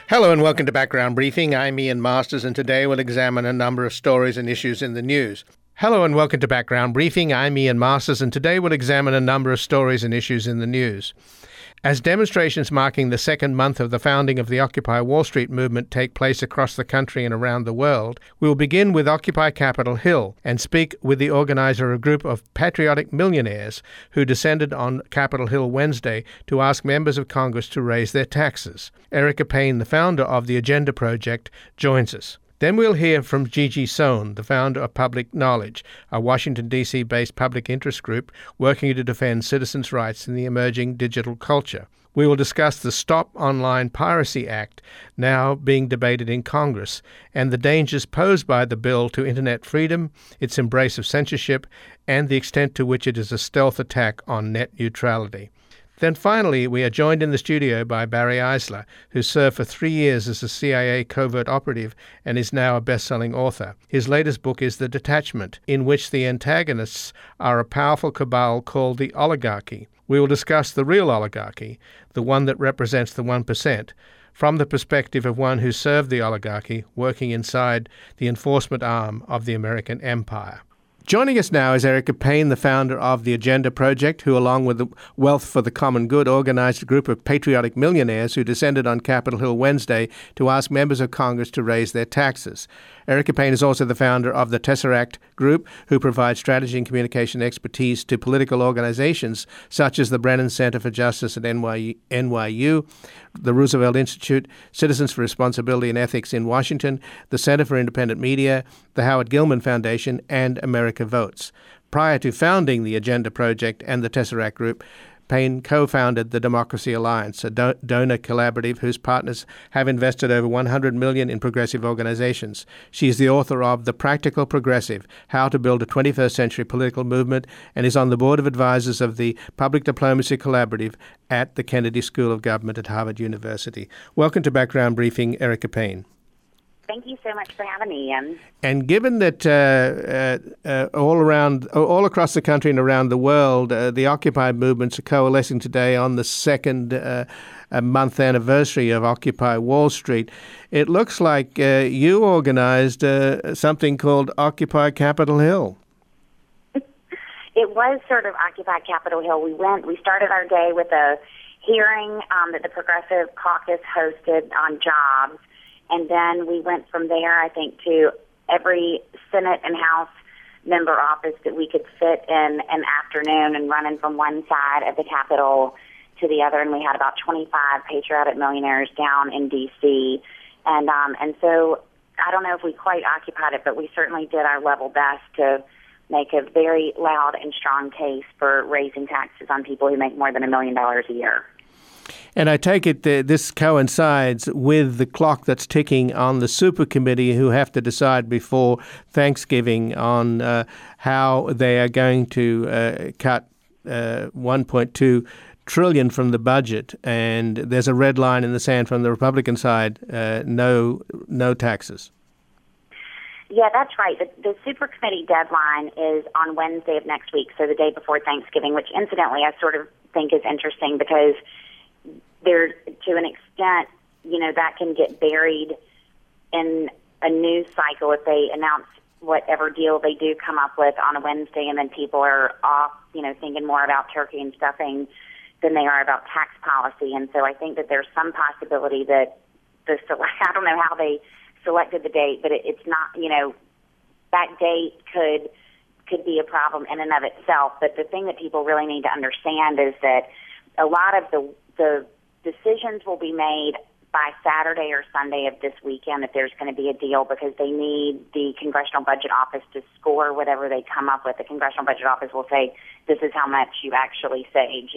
Hello and welcome to Background Briefing. I'm Ian Masters, and today we'll examine a number of stories and issues in the news. Hello and welcome to Background Briefing. I'm Ian Masters, and today we'll examine a number of stories and issues in the news. As demonstrations marking the second month of the founding of the Occupy Wall Street movement take place across the country and around the world, we will begin with Occupy Capitol Hill and speak with the organizer, a group of patriotic millionaires who descended on Capitol Hill Wednesday to ask members of Congress to raise their taxes. Erica Payne, the founder of the Agenda Project, joins us. Then we'll hear from Gigi Sohn, the founder of Public Knowledge, a Washington, D.C.-based public interest group working to defend citizens' rights in the emerging digital culture. We will discuss the Stop Online Piracy Act, now being debated in Congress, and the dangers posed by the bill to internet freedom, its embrace of censorship, and the extent to which it is a stealth attack on net neutrality. Then finally, we are joined in the studio by Barry Eisler, who served for 3 years as a CIA covert operative and is now a best-selling author. His latest book is The Detachment, in which the antagonists are a powerful cabal called the oligarchy. We will discuss the real oligarchy, the one that represents the 1%, from the perspective of one who served the oligarchy, working inside the enforcement arm of the American empire. Joining us now is Erica Payne, the founder of the Agenda Project, who, along with the Wealth for the Common Good, organized a group of patriotic millionaires who descended on Capitol Hill Wednesday to ask members of Congress to raise their taxes. Erica Payne is also the founder of the Tesseract Group, who provides strategy and communication expertise to political organizations such as the Brennan Center for Justice at NYU, the Roosevelt Institute, Citizens for Responsibility and Ethics in Washington, the Center for Independent Media, the Howard Gilman Foundation, and America Votes. Prior to founding the Agenda Project and the Tesseract Group, Payne co-founded the Democracy Alliance, a donor collaborative whose partners have invested over $100 million in progressive organizations. She is the author of The Practical Progressive, How to Build a 21st Century Political Movement, and is on the board of advisors of the Public Diplomacy Collaborative at the Kennedy School of Government at Harvard University. Welcome to Background Briefing, Erica Payne. Thank you so much for having me, Ian. And given that all across the country and around the world, the Occupy movements are coalescing today on the second month anniversary of Occupy Wall Street, it looks like you organized something called Occupy Capitol Hill. It was sort of Occupy Capitol Hill. We started our day with a hearing that the Progressive Caucus hosted on jobs. And then we went from there, I think, to every Senate and House member office that we could fit in an afternoon and running from one side of the Capitol to the other. And we had about 25 patriotic millionaires down in D.C. And so I don't know if we quite occupied it, but we certainly did our level best to make a very loud and strong case for raising taxes on people who make more than $1 million a year. And I take it that this coincides with the clock that's ticking on the super committee who have to decide before Thanksgiving on how they are going to cut $1.2 trillion from the budget. And there's a red line in the sand from the Republican side, no taxes. Yeah, that's right. The super committee deadline is on Wednesday of next week, so the day before Thanksgiving, which incidentally I sort of think is interesting because there, to an extent, that can get buried in a news cycle if they announce whatever deal they do come up with on a Wednesday, and then people are off, thinking more about turkey and stuffing than they are about tax policy. And so I think that there's some possibility that I don't know how they selected the date, but it's not, that date could be a problem in and of itself. But the thing that people really need to understand is that a lot of the decisions will be made by Saturday or Sunday of this weekend if there's going to be a deal, because they need the Congressional Budget Office to score whatever they come up with. The Congressional Budget Office will say, this is how much you actually saved,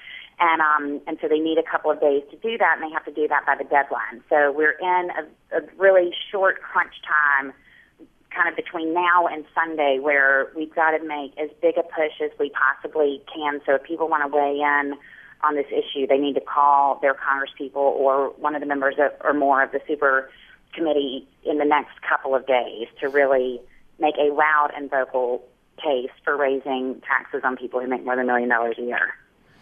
And so they need a couple of days to do that, and they have to do that by the deadline. So we're in a really short crunch time kind of between now and Sunday where we've got to make as big a push as we possibly can. So if people want to weigh in on this issue, they need to call their congresspeople or one of the members or more of the super committee in the next couple of days to really make a loud and vocal case for raising taxes on people who make more than $1 million a year.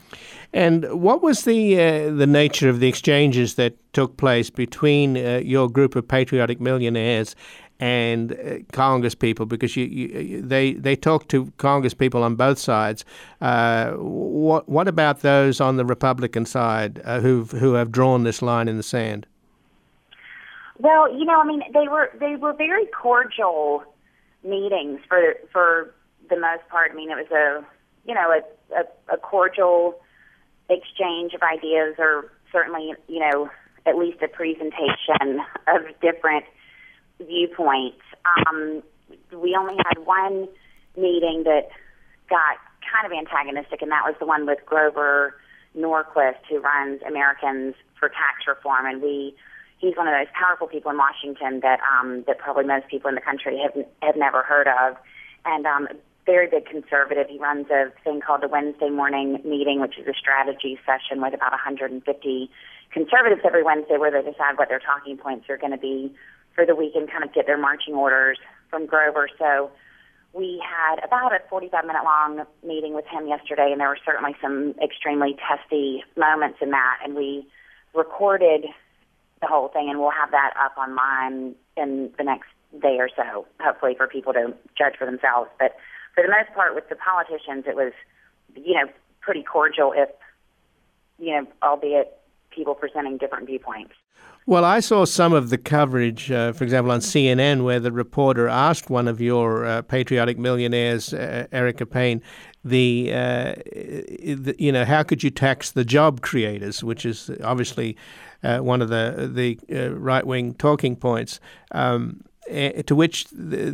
And what was the nature of the exchanges that took place between your group of patriotic millionaires and Congress people? Because they talked to Congress people on both sides. What about those on the Republican side who have drawn this line in the sand? Well, they were very cordial meetings for the most part. I mean, it was a cordial exchange of ideas, or certainly, at least a presentation of different viewpoints. We only had one meeting that got kind of antagonistic, and that was the one with Grover Norquist, who runs Americans for Tax Reform, and he's one of those powerful people in Washington that probably most people in the country have never heard of, and very big conservative. He runs a thing called the Wednesday morning meeting, which is a strategy session with about 150 conservatives every Wednesday, where they decide what their talking points are going to be for the week and kind of get their marching orders from Grover. So we had about a 45-minute long meeting with him yesterday, and there were certainly some extremely testy moments in that, and we recorded the whole thing, and we'll have that up online in the next day or so, hopefully for people to judge for themselves. But for the most part, with the politicians, it was, pretty cordial, if, albeit people presenting different viewpoints. Well, I saw some of the coverage, for example, on CNN, where the reporter asked one of your patriotic millionaires, Erica Payne, how could you tax the job creators, which is obviously one of the right-wing talking points, to which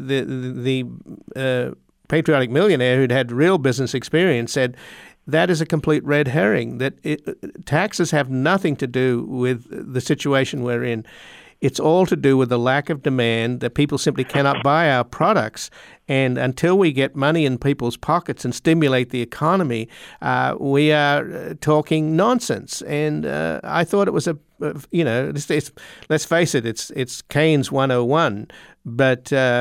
the patriotic millionaire who'd had real business experience said, that is a complete red herring, that taxes have nothing to do with the situation we're in. It's all to do with the lack of demand, that people simply cannot buy our products. And until we get money in people's pockets and stimulate the economy, we are talking nonsense. And I thought it was let's face it, it's Keynes 101. But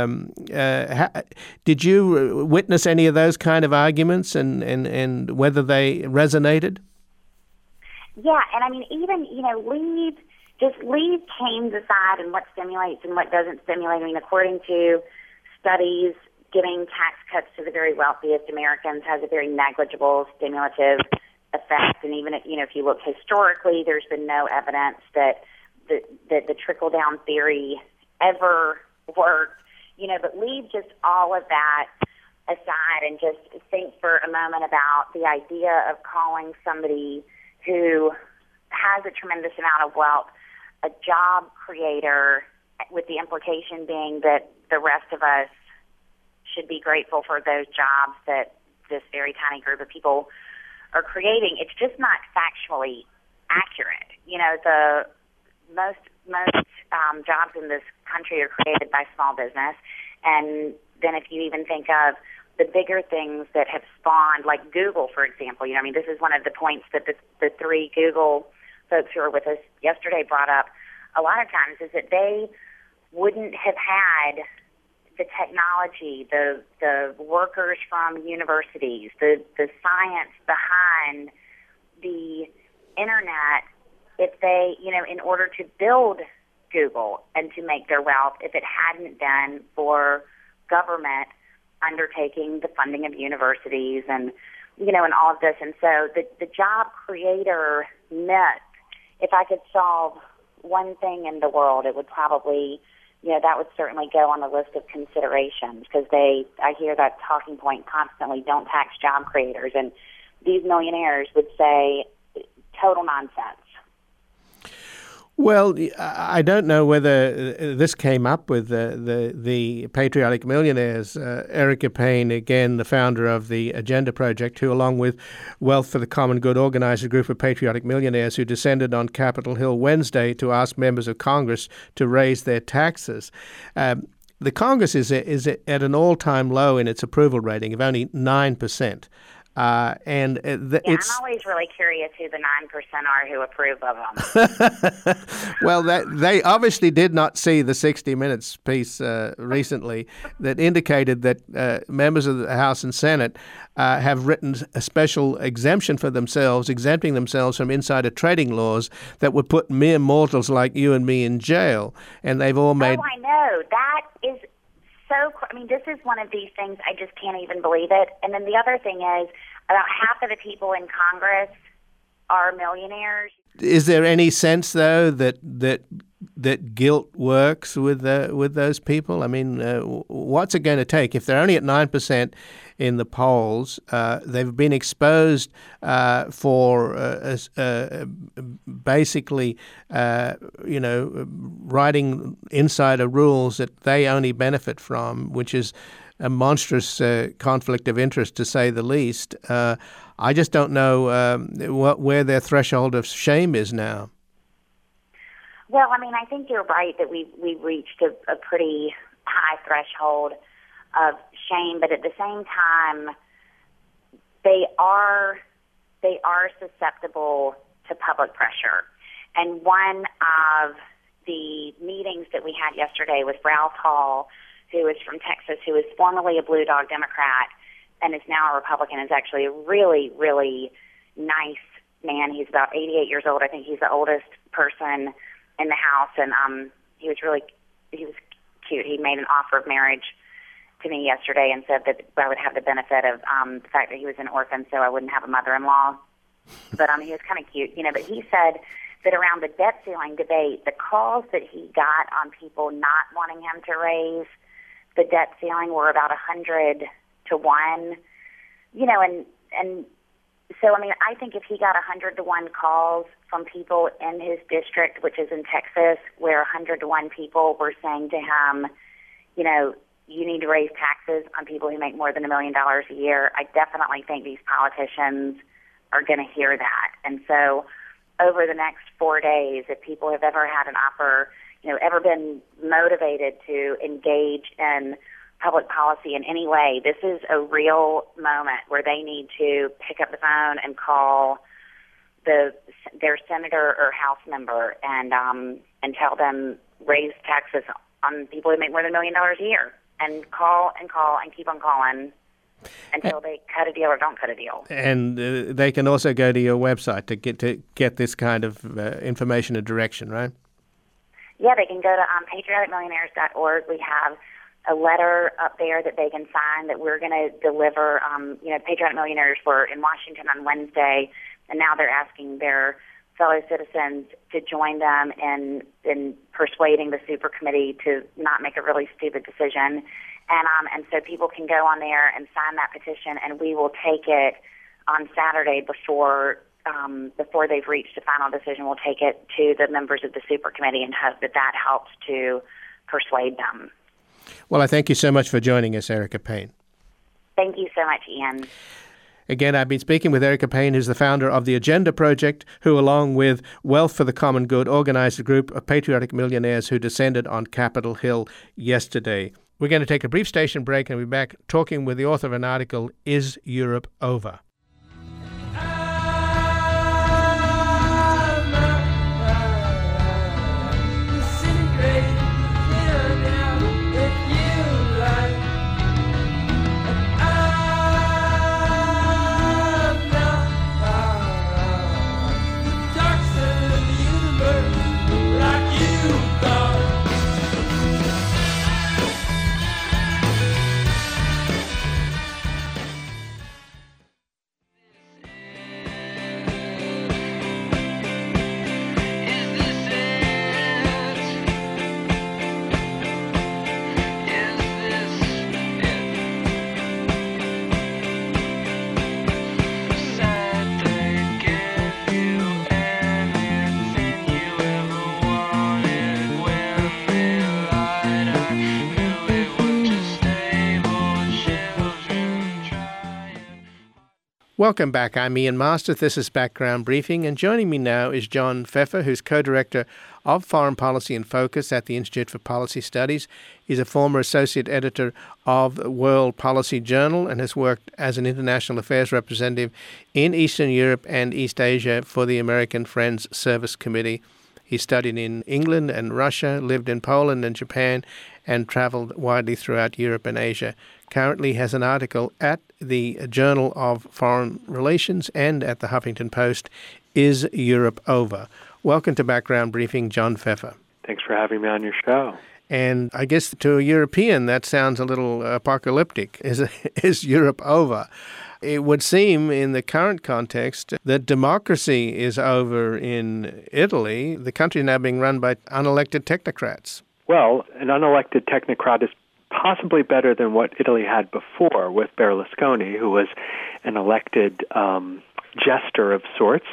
did you witness any of those kind of arguments and whether they resonated? Yeah, and I mean, even, leave Keynes aside and what stimulates and what doesn't stimulate. I mean, according to studies, giving tax cuts to the very wealthiest Americans has a very negligible stimulative effect. And even if you look historically, there's been no evidence that the trickle-down theory ever worked. But leave just all of that aside and just think for a moment about the idea of calling somebody who has a tremendous amount of wealth a job creator, with the implication being that the rest of us should be grateful for those jobs that this very tiny group of people are creating. It's just not factually accurate. The most jobs in this country are created by small business, and then if you even think of the bigger things that have spawned, like Google, for example, this is one of the points that the three Google folks who were with us yesterday brought up a lot of times, is that they wouldn't have had the technology, the workers from universities, the science behind the internet, if they, in order to build Google and to make their wealth, if it hadn't been for government undertaking the funding of universities and, and all of this. And so the job creator myth, if I could solve one thing in the world, it would probably, that would certainly go on the list of considerations, because I hear that talking point constantly, don't tax job creators. And these millionaires would say total nonsense. Well, I don't know whether this came up with the patriotic millionaires. Erica Payne, again, the founder of the Agenda Project, who, along with Wealth for the Common Good, organized a group of patriotic millionaires who descended on Capitol Hill Wednesday to ask members of Congress to raise their taxes. The Congress is at an all-time low in its approval rating of only 9%. I'm always really curious who the 9% are who approve of them. Well, they obviously did not see the 60 Minutes piece recently that indicated that members of the House and Senate have written a special exemption for themselves, exempting themselves from insider trading laws that would put mere mortals like you and me in jail. And they've all made... Oh, I know. That is so... I mean, this is one of these things, I just can't even believe it. And then the other thing is, about half of the people in Congress are millionaires. Is there any sense, though, that guilt works with those people? I mean, what's it going to take? If they're only at 9% in the polls, they've been exposed for basically, writing insider rules that they only benefit from, which is a monstrous conflict of interest, to say the least. I just don't know where their threshold of shame is now. Well, I mean, I think you're right that we've reached a pretty high threshold of shame, but at the same time, they are susceptible to public pressure. And one of the meetings that we had yesterday with Ralph Hall, who is from Texas, who is formerly a Blue Dog Democrat and is now a Republican, is actually a really, really nice man. He's about 88 years old. I think he's the oldest person in the House, and he was cute. He made an offer of marriage to me yesterday and said that I would have the benefit of the fact that he was an orphan, so I wouldn't have a mother-in-law. But he was kind of cute, But he said that around the debt ceiling debate, the calls that he got on people not wanting him to raise the debt ceiling were about 100 to 1, and so, I mean, I think if he got 100 to 1 calls from people in his district, which is in Texas, where 100 to 1 people were saying to him, you need to raise taxes on people who make more than $1 million a year, I definitely think these politicians are going to hear that. And so over the next 4 days, if people have ever had an offer, ever been motivated to engage in public policy in any way, this is a real moment where they need to pick up the phone and call their senator or House member and tell them raise taxes on people who make more than $1 million a year, and call and keep on calling until they cut a deal or don't cut a deal. And they can also go to your website to get this kind of information and direction, right? Yeah, they can go to patrioticmillionaires.org. We have a letter up there that they can sign that we're going to deliver. Patriotic Millionaires were in Washington on Wednesday, and now they're asking their fellow citizens to join them in persuading the super committee to not make a really stupid decision. And so people can go on there and sign that petition, and we will take it on Saturday before they've reached a final decision. We'll take it to the members of the super committee and hope that helps to persuade them. Well, I thank you so much for joining us, Erica Payne. Thank you so much, Ian. Again, I've been speaking with Erica Payne, who's the founder of the Agenda Project, who, along with Wealth for the Common Good, organized a group of patriotic millionaires who descended on Capitol Hill yesterday. We're going to take a brief station break and we'll be back talking with the author of an article, Is Europe Over? Welcome back. I'm Ian Masters. This is Background Briefing, and joining me now is John Pfeffer, who's co-director of Foreign Policy in Focus at the Institute for Policy Studies. He's a former associate editor of World Policy Journal and has worked as an international affairs representative in Eastern Europe and East Asia for the American Friends Service Committee. He studied in England and Russia, lived in Poland and Japan, and traveled widely throughout Europe and Asia. Currently has an article at the Journal of Foreign Relations and at the Huffington Post, Is Europe Over? Welcome to Background Briefing, John Pfeffer. Thanks for having me on your show. And I guess to a European, that sounds a little apocalyptic. Is Europe over? It would seem in the current context that democracy is over in Italy. The country is now being run by unelected technocrats. Well, an unelected technocrat is possibly better than what Italy had before with Berlusconi, who was an elected jester of sorts.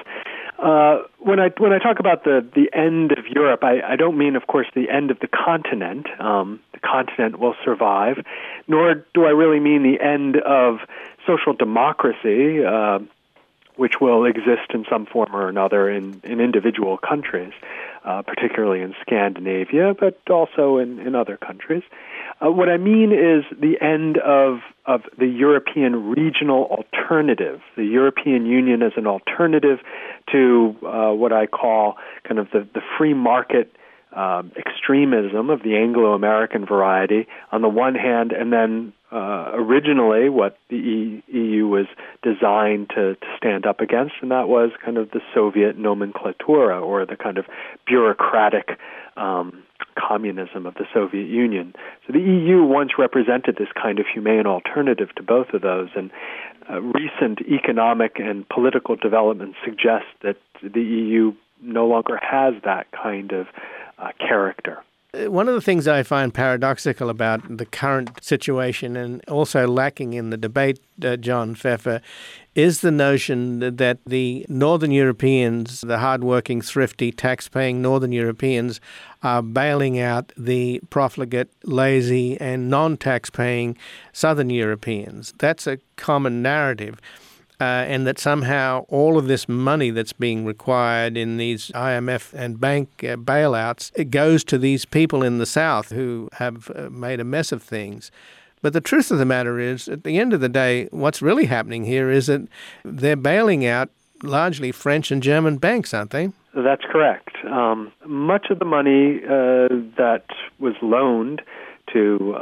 When I talk about the end of Europe, I don't mean, of course, the end of the continent. The continent will survive, nor do I really mean the end of social democracy, which will exist in some form or another in individual countries, particularly in Scandinavia, but also in other countries. What I mean is the end of the European regional alternative, the European Union as an alternative to what I call kind of the free market extremism of the Anglo-American variety on the one hand, and then originally what the EU was designed to stand up against, and that was kind of the Soviet nomenclatura, or the kind of bureaucratic communism of the Soviet Union. So the EU once represented this kind of humane alternative to both of those, and recent economic and political developments suggest that the EU no longer has that kind of character. One of the things I find paradoxical about the current situation, and also lacking in the debate, John Pfeffer, is the notion that the Northern Europeans, the hardworking, thrifty, tax-paying Northern Europeans, are bailing out the profligate, lazy, and non-tax-paying Southern Europeans. That's a common narrative. And that somehow all of this money that's being required in these IMF and bank bailouts, it goes to these people in the South who have made a mess of things. But the truth of the matter is, at the end of the day, what's really happening here is that they're bailing out largely French and German banks, aren't they? That's correct. Much of the money that was loaned to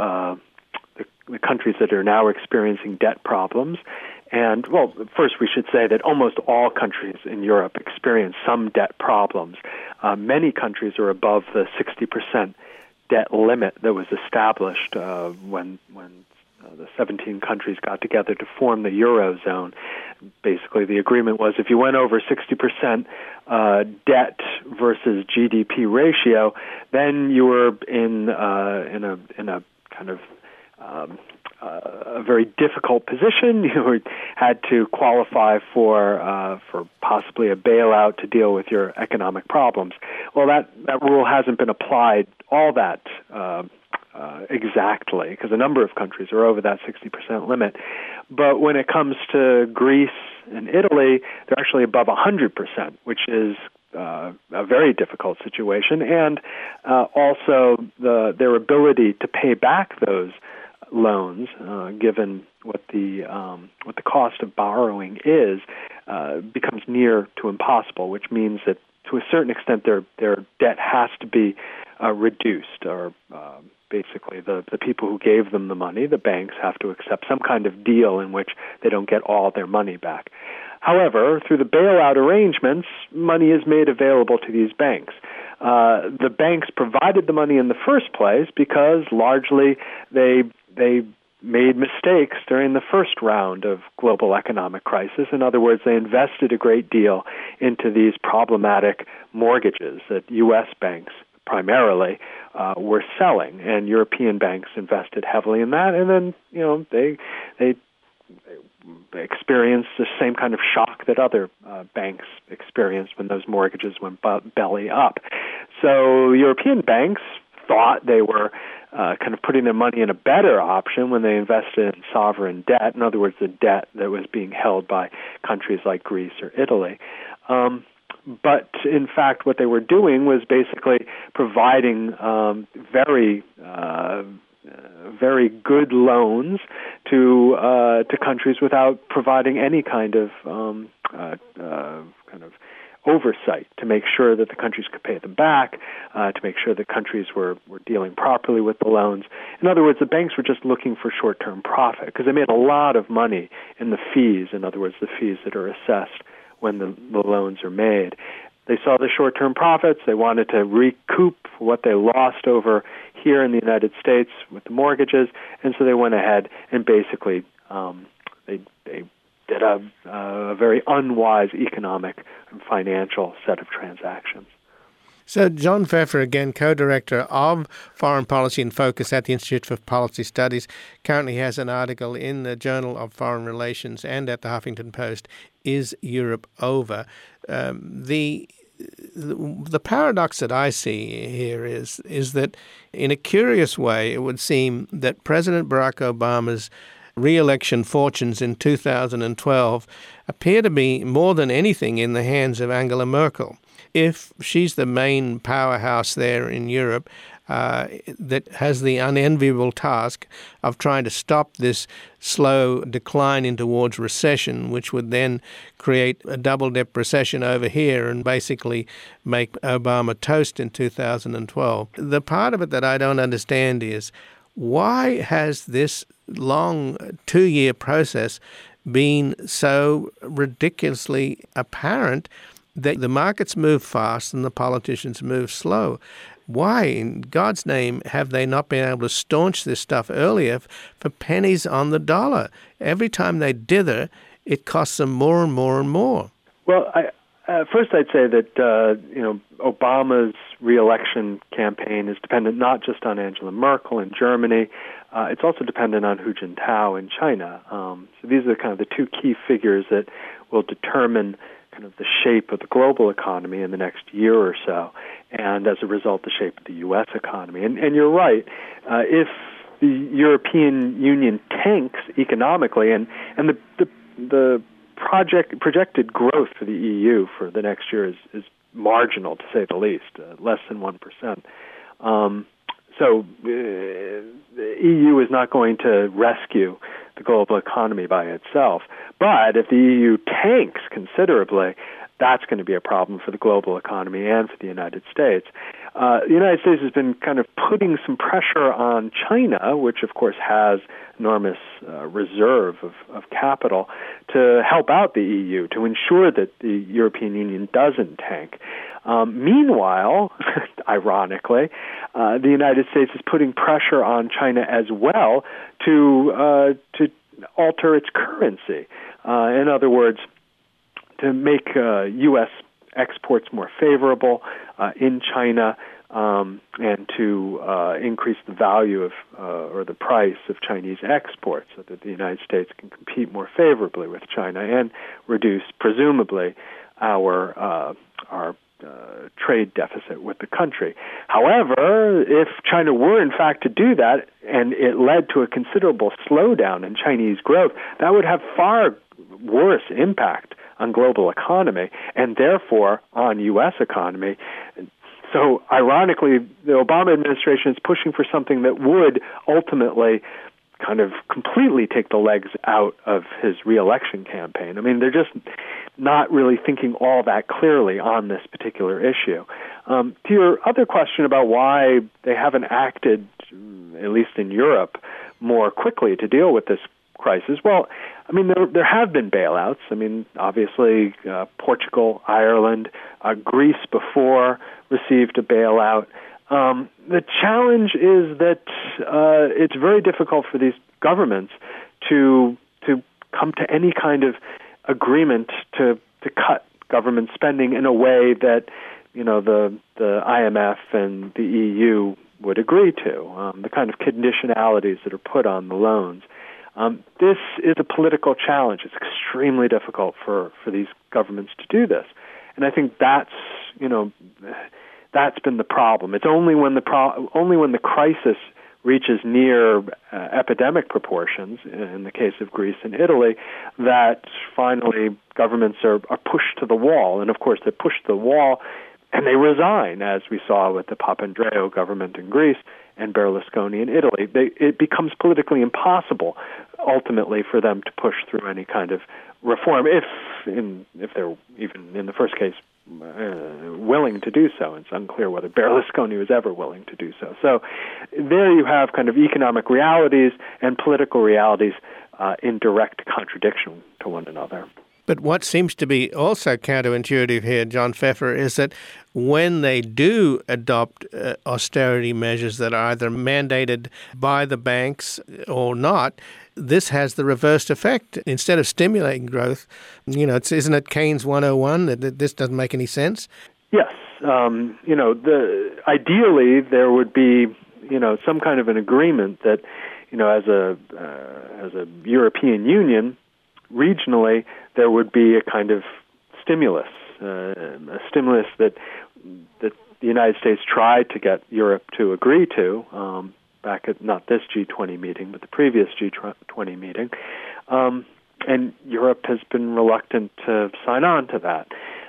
the countries that are now experiencing debt problems. And, well, first we should say that almost all countries in Europe experience some debt problems. Many countries are above the 60% debt limit that was established when the 17 countries got together to form the Eurozone. Basically, the agreement was if you went over 60% debt versus GDP ratio, then you were in a kind of a very difficult position. You had to qualify for possibly a bailout to deal with your economic problems. Well, that rule hasn't been applied all that exactly, because a number of countries are over that 60% limit. But when it comes to Greece and Italy, they're actually above 100%, which is a very difficult situation, and also their ability to pay back those loans, given what the cost of borrowing is, becomes near to impossible, which means that to a certain extent their debt has to be reduced, or basically the people who gave them the money, the banks, have to accept some kind of deal in which they don't get all their money back. However, through the bailout arrangements, money is made available to these banks. The banks provided the money in the first place because largely they made mistakes during the first round of global economic crisis. In other words, they invested a great deal into these problematic mortgages that U.S. banks primarily were selling, and European banks invested heavily in that. And then, they experienced the same kind of shock that other banks experienced when those mortgages went belly up. So European banks thought they were kind of putting their money in a better option when they invested in sovereign debt, in other words, the debt that was being held by countries like Greece or Italy. But in fact, what they were doing was basically providing very good loans to countries without providing any kind of oversight to make sure that the countries could pay them back, to make sure that countries were dealing properly with the loans. In other words, the banks were just looking for short-term profit because they made a lot of money in the fees, in other words, the fees that are assessed when the loans are made. They saw the short-term profits. They wanted to recoup what they lost over here in the United States with the mortgages, and so they went ahead and basically they did a very unwise economic and financial set of transactions. So John Pfeffer, again, co-director of Foreign Policy in Focus at the Institute for Policy Studies, currently has an article in the Journal of Foreign Relations and at the Huffington Post, Is Europe Over? The paradox that I see here is that in a curious way, it would seem that President Barack Obama's re-election fortunes in 2012 appear to be more than anything in the hands of Angela Merkel. If she's the main powerhouse there in Europe that has the unenviable task of trying to stop this slow decline in towards recession, which would then create a double-dip recession over here and basically make Obama toast in 2012. The part of it that I don't understand is, why has this long 2-year process been so ridiculously apparent that the markets move fast and the politicians move slow? Why, in God's name, have they not been able to staunch this stuff earlier for pennies on the dollar? Every time they dither, it costs them more and more and more. Well, first I'd say that Obama's re-election campaign is dependent not just on Angela Merkel in Germany. It's also dependent on Hu Jintao in China. So these are kind of the two key figures that will determine kind of the shape of the global economy in the next year or so, and as a result, the shape of the U.S. economy. And you're right. If the European Union tanks economically, and the projected growth for the EU for the next year is marginal, to say the least, less than 1%. So the EU is not going to rescue the global economy by itself. But if the EU tanks considerably, that's going to be a problem for the global economy and for the United States. The United States has been kind of putting some pressure on China, which of course has enormous reserve of capital, to help out the EU, to ensure that the European Union doesn't tank. Meanwhile, ironically, the United States is putting pressure on China as well to alter its currency. In other words, to make U.S. exports more favorable in China, and to increase the value of or the price of Chinese exports, so that the United States can compete more favorably with China and reduce, presumably, our trade deficit with the country. However, if China were in fact to do that, and it led to a considerable slowdown in Chinese growth, that would have far worse impact on global economy and therefore on U.S. economy. So ironically, the Obama administration is pushing for something that would ultimately kind of completely take the legs out of his re-election campaign. I mean, they're just not really thinking all that clearly on this particular issue. To your other question about why they haven't acted, at least in Europe, more quickly to deal with this crisis, well, I mean, there have been bailouts. I mean, obviously, Portugal, Ireland, Greece before received a bailout. The challenge is that it's very difficult for these governments to come to any kind of agreement to cut government spending in a way that, you know, the IMF and the EU would agree to, the kind of conditionalities that are put on the loans. This is a political challenge. It's extremely difficult for these governments to do this. And I think that's been the problem. It's only when the crisis reaches near epidemic proportions, in the case of Greece and Italy, that finally governments are pushed to the wall. And of course, they're pushed to the wall and they resign, as we saw with the Papandreou government in Greece and Berlusconi in Italy. It becomes politically impossible, ultimately, for them to push through any kind of reform, if they're even in the first case willing to do so. It's unclear whether Berlusconi was ever willing to do so. So there you have kind of economic realities and political realities in direct contradiction to one another. But what seems to be also counterintuitive here, John Pfeffer, is that when they do adopt austerity measures that are either mandated by the banks or not, this has the reversed effect. Instead of stimulating growth, isn't it Keynes 101 that this doesn't make any sense? Yes. Ideally there would be, some kind of an agreement that, as a European Union, regionally, there would be a kind of stimulus, a stimulus that the United States tried to get Europe to agree to back at not this G20 meeting, but the previous G20 meeting. And Europe has been reluctant to sign on to that.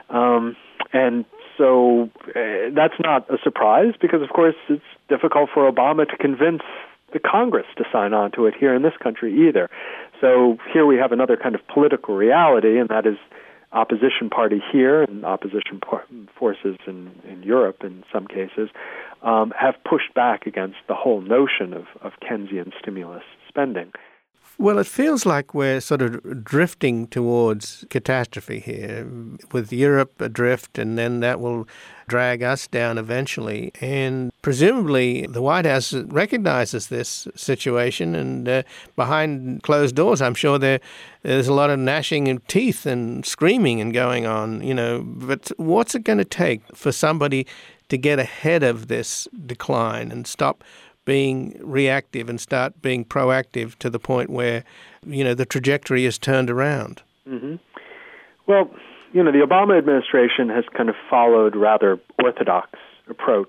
And so that's not a surprise because, of course, it's difficult for Obama to convince the Congress to sign on to it here in this country either. So here we have another kind of political reality, and that is opposition party here and opposition forces in Europe in some cases have pushed back against the whole notion of Keynesian stimulus spending. Well, it feels like we're sort of drifting towards catastrophe here, with Europe adrift, and then that will drag us down eventually. And presumably the White House recognizes this situation, and behind closed doors, I'm sure there's a lot of gnashing of teeth and screaming and going on, But what's it going to take for somebody to get ahead of this decline and stop being reactive and start being proactive to the point where, the trajectory is turned around? Mm-hmm. Well, the Obama administration has kind of followed rather orthodox approach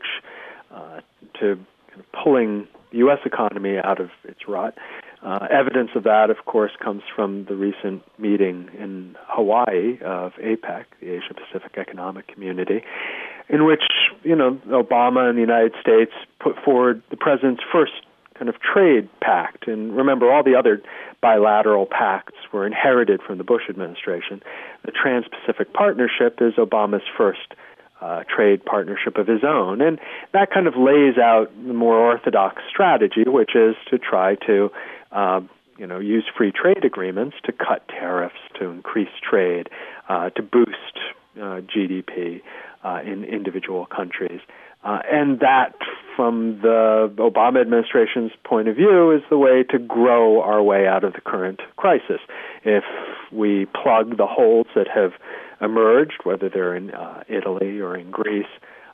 to kind of pulling the U.S. economy out of its rut. Evidence of that, of course, comes from the recent meeting in Hawaii of APEC, the Asia-Pacific Economic Community, in which, Obama and the United States put forward the president's first kind of trade pact. And remember, all the other bilateral pacts were inherited from the Bush administration. The Trans-Pacific Partnership is Obama's first trade partnership of his own. And that kind of lays out the more orthodox strategy, which is to try to use free trade agreements to cut tariffs, to increase trade, to boost GDP in individual countries. And that, from the Obama administration's point of view, is the way to grow our way out of the current crisis. If we plug the holes that have emerged, whether they're in Italy or in Greece,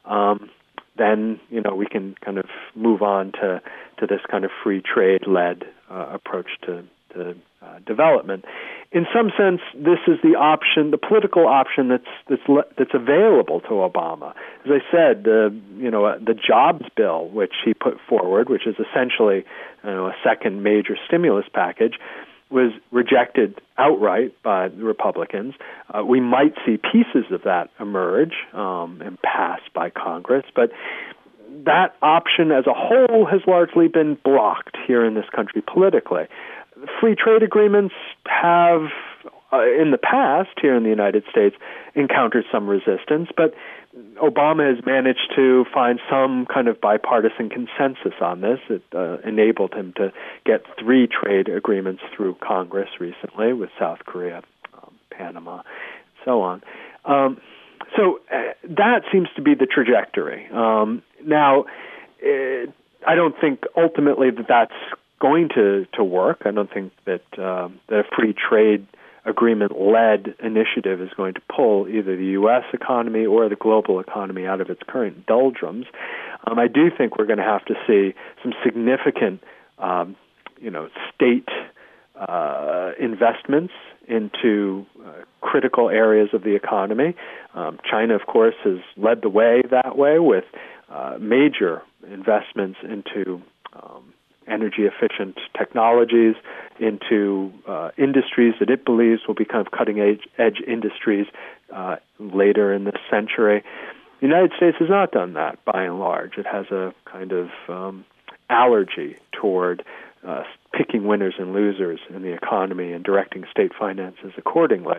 then we can kind of move on to this kind of free trade-led approach to development. In some sense, this is the option, the political option that's available to Obama. As I said, the jobs bill, which he put forward, which is essentially a second major stimulus package, was rejected outright by the Republicans. We might see pieces of that emerge and pass by Congress, but that option as a whole has largely been blocked here in this country politically. Free trade agreements have, in the past here in the United States, encountered some resistance, but Obama has managed to find some kind of bipartisan consensus on this. It enabled him to get 3 trade agreements through Congress recently with South Korea, Panama, and so on. So that seems to be the trajectory. Now, I don't think ultimately that's going to work. I don't think that a free trade agreement-led initiative is going to pull either the U.S. economy or the global economy out of its current doldrums. I do think we're going to have to see some significant, state investments into critical areas of the economy. China, of course, has led the way that way with major investments into energy-efficient technologies into industries that it believes will be kind of cutting-edge industries later in this century. The United States has not done that, by and large. It has a kind of allergy toward picking winners and losers in the economy and directing state finances accordingly.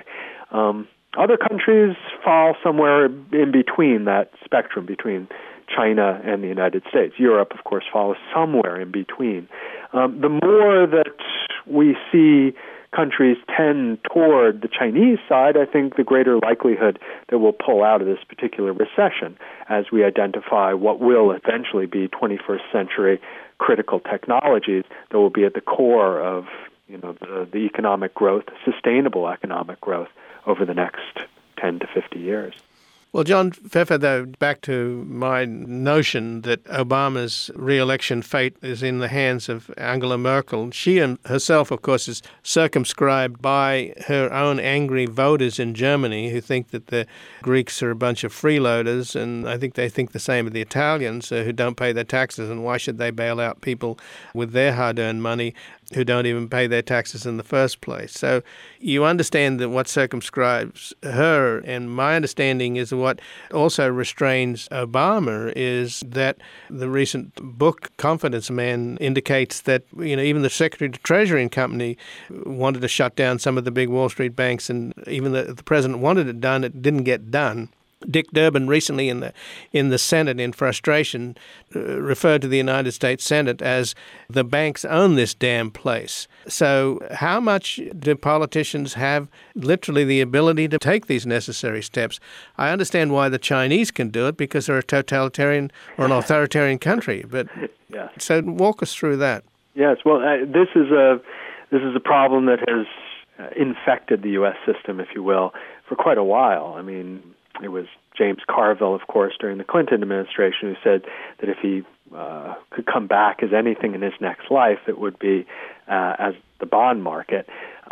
Other countries fall somewhere in between that spectrum, between China and the United States. Europe, of course, follows somewhere in between. The more that we see countries tend toward the Chinese side, I think the greater likelihood that we'll pull out of this particular recession as we identify what will eventually be 21st century critical technologies that will be at the core of the economic growth, sustainable economic growth over the next 10 to 50 years. Well, John Pfeffer, though, back to my notion that Obama's re-election fate is in the hands of Angela Merkel. She herself, of course, is circumscribed by her own angry voters in Germany who think that the Greeks are a bunch of freeloaders, and I think they think the same of the Italians who don't pay their taxes, and why should they bail out people with their hard-earned money who don't even pay their taxes in the first place. So you understand that what circumscribes her, and my understanding is what also restrains Obama is that the recent book Confidence Man indicates that even the Secretary of the Treasury and company wanted to shut down some of the big Wall Street banks, and even the president wanted it done, it didn't get done. Dick Durbin recently in the Senate, in frustration, referred to the United States Senate as the banks own this damn place. So how much do politicians have literally the ability to take these necessary steps? I understand why the Chinese can do it because they're a totalitarian or an authoritarian country. But yeah. So walk us through that. Yes. Well, this is a problem that has infected the U.S. system, if you will, for quite a while. I mean, it was James Carville, of course, during the Clinton administration, who said that if he could come back as anything in his next life, it would be as the bond market.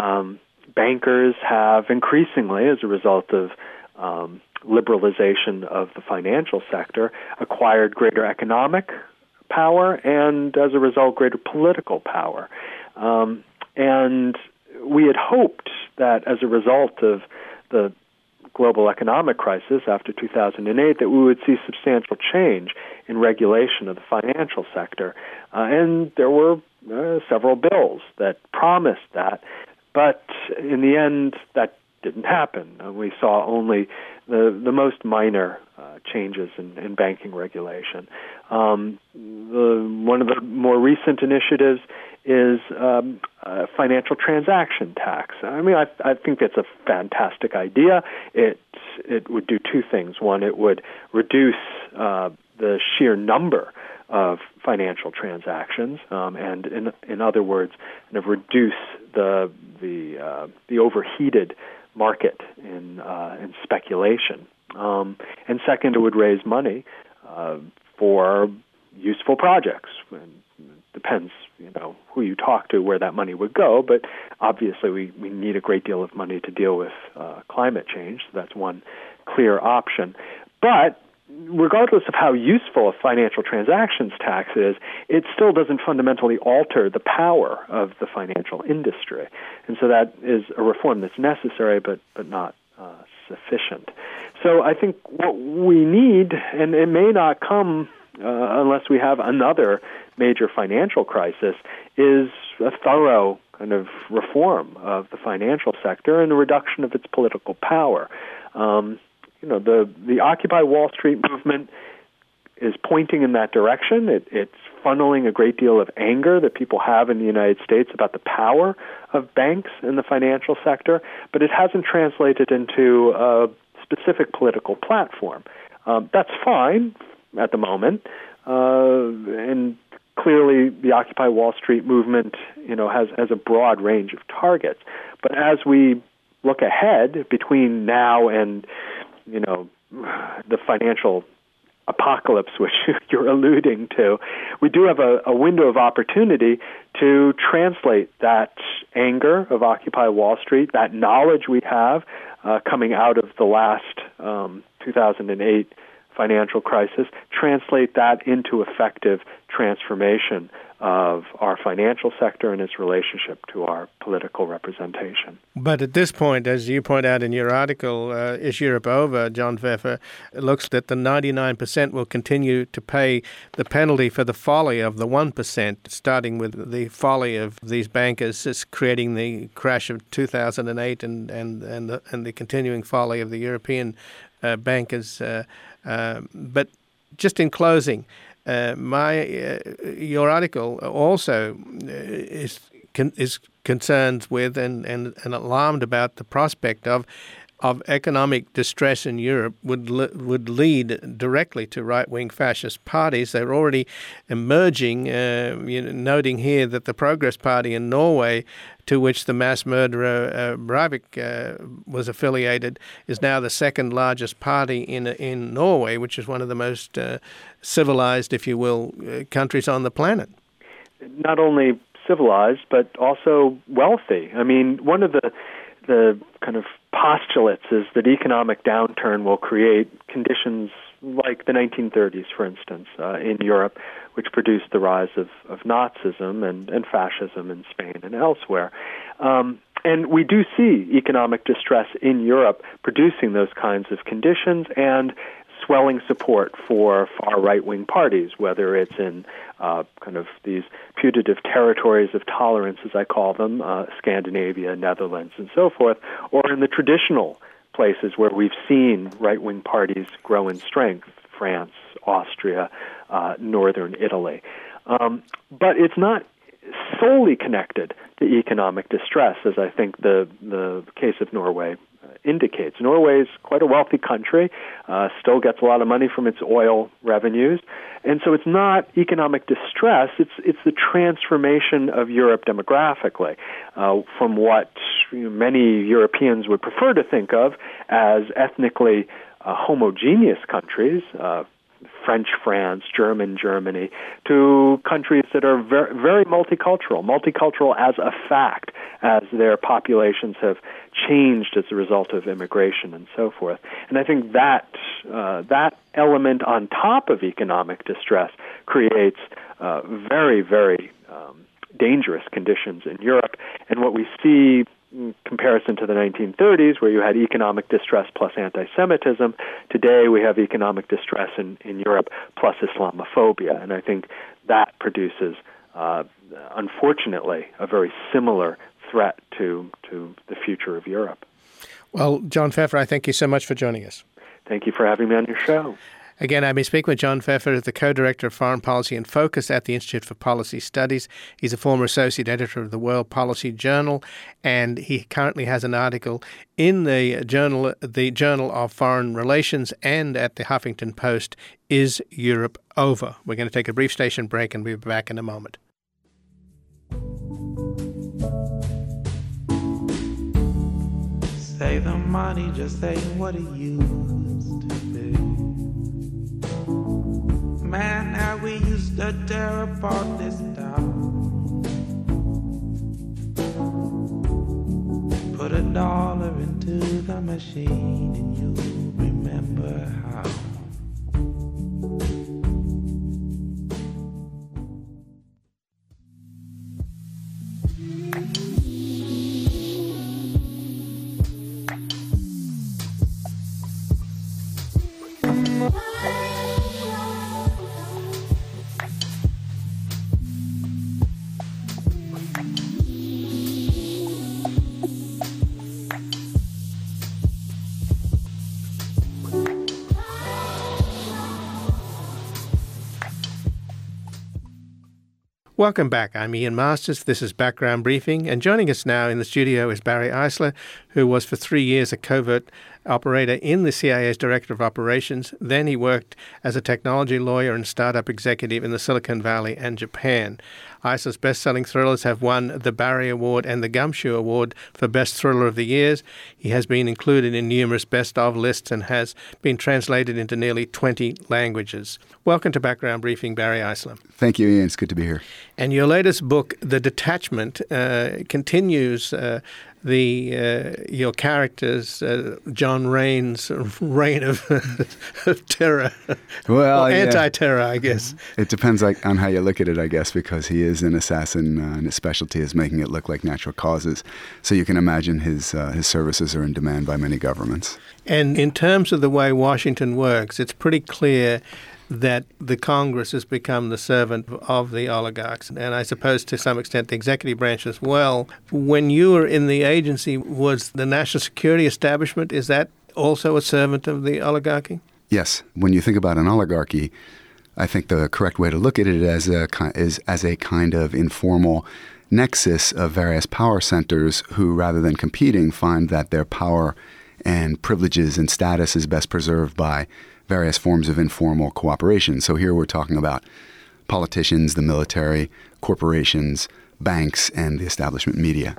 Bankers have increasingly, as a result of liberalization of the financial sector, acquired greater economic power and, as a result, greater political power. And we had hoped that as a result of the global economic crisis after 2008 that we would see substantial change in regulation of the financial sector. And there were several bills that promised that, but in the end that didn't happen. We saw only the most minor changes in banking regulation. One of the more recent initiatives is a financial transaction tax. I mean, I think it's a fantastic idea. It would do two things. One, it would reduce the sheer number of financial transactions, and in other words, kind of reduce the overheated market in speculation. And second, it would raise money for useful projects. And depends, who you talk to, where that money would go. But obviously, we need a great deal of money to deal with climate change. So that's one clear option. But regardless of how useful a financial transactions tax is, it still doesn't fundamentally alter the power of the financial industry. And so that is a reform that's necessary, but not sufficient. So I think what we need, and it may not come unless we have another major financial crisis, is a thorough kind of reform of the financial sector and a reduction of its political power. The Occupy Wall Street movement is pointing in that direction. It's funneling a great deal of anger that people have in the United States about the power of banks in the financial sector, but it hasn't translated into a specific political platform. That's fine at the moment, and clearly the Occupy Wall Street movement, has a broad range of targets. But as we look ahead between now and the financial apocalypse, which you're alluding to, we do have a window of opportunity to translate that anger of Occupy Wall Street, that knowledge we have coming out of the last 2008 financial crisis, translate that into effective transformation of our financial sector and its relationship to our political representation. But at this point, as you point out in your article, Is Europe Over, John Pfeffer, it looks that the 99% will continue to pay the penalty for the folly of the 1%, starting with the folly of these bankers creating the crash of 2008 and the continuing folly of the European bankers. But just in closing, your article also is concerned with and alarmed about the prospect of economic distress in Europe would lead directly to right-wing fascist parties. They're already emerging, noting here that the Progress Party in Norway, to which the mass murderer Breivik was affiliated, is now the second largest party in Norway, which is one of the most civilized, if you will, countries on the planet. Not only civilized, but also wealthy. I mean, one of the kind of postulates is that economic downturn will create conditions like the 1930s, for instance, in Europe, which produced the rise of Nazism and fascism in Spain and elsewhere. And we do see economic distress in Europe producing those kinds of conditions and swelling support for far right-wing parties, whether it's in kind of these putative territories of tolerance, as I call them, Scandinavia, Netherlands, and so forth, or in the traditional places where we've seen right-wing parties grow in strength, France, Austria, northern Italy. But it's not solely connected to economic distress, as I think the case of Norway indicates. Norway is quite a wealthy country, still gets a lot of money from its oil revenues, and so it's not economic distress, it's the transformation of Europe demographically from what many Europeans would prefer to think of as ethnically homogeneous countries, French France, German Germany, to countries that are very, very multicultural as a fact, as their populations have changed as a result of immigration and so forth. And I think that element on top of economic distress creates very, very dangerous conditions in Europe. And what we see in comparison to the 1930s, where you had economic distress plus anti-Semitism, today we have economic distress in Europe plus Islamophobia. And I think that produces, unfortunately, a very similar threat to the future of Europe. Well, John Pfeffer, I thank you so much for joining us. Thank you for having me on your show. Again, I've been speaking with John Pfeffer, the co-director of Foreign Policy and Focus at the Institute for Policy Studies. He's a former associate editor of the World Policy Journal, and he currently has an article in the Journal of Foreign Relations and at the Huffington Post, Is Europe Over? We're going to take a brief station break and we'll be back in a moment. Save the money, just say what it used to be. Man, how we used to tear apart this town. Put $1 into the machine and you'll remember how. Welcome back. I'm Ian Masters. This is Background Briefing. And joining us now in the studio is Barry Eisler, who was for 3 years a covert operator in the CIA's Director of Operations. Then he worked as a technology lawyer and startup executive in the Silicon Valley and Japan. Eisler's best-selling thrillers have won the Barry Award and the Gumshoe Award for Best Thriller of the Years. He has been included in numerous best-of lists and has been translated into nearly 20 languages. Welcome to Background Briefing, Barry Eisler. Thank you, Ian. It's good to be here. And your latest book, The Detachment, continues your character's John Rain's reign of terror, well, or anti-terror, I guess. It depends on how you look at it, I guess, because he is an assassin, and his specialty is making it look like natural causes. So you can imagine his services are in demand by many governments. And in terms of the way Washington works, it's pretty clear that the Congress has become the servant of the oligarchs, and I suppose to some extent the executive branch as well. When you were in the agency, was the national security establishment, is that also a servant of the oligarchy? Yes. When you think about an oligarchy, I think the correct way to look at it is as a kind of informal nexus of various power centers who, rather than competing, find that their power and privileges and status is best preserved by various forms of informal cooperation. So here we're talking about politicians, the military, corporations, banks, and the establishment media.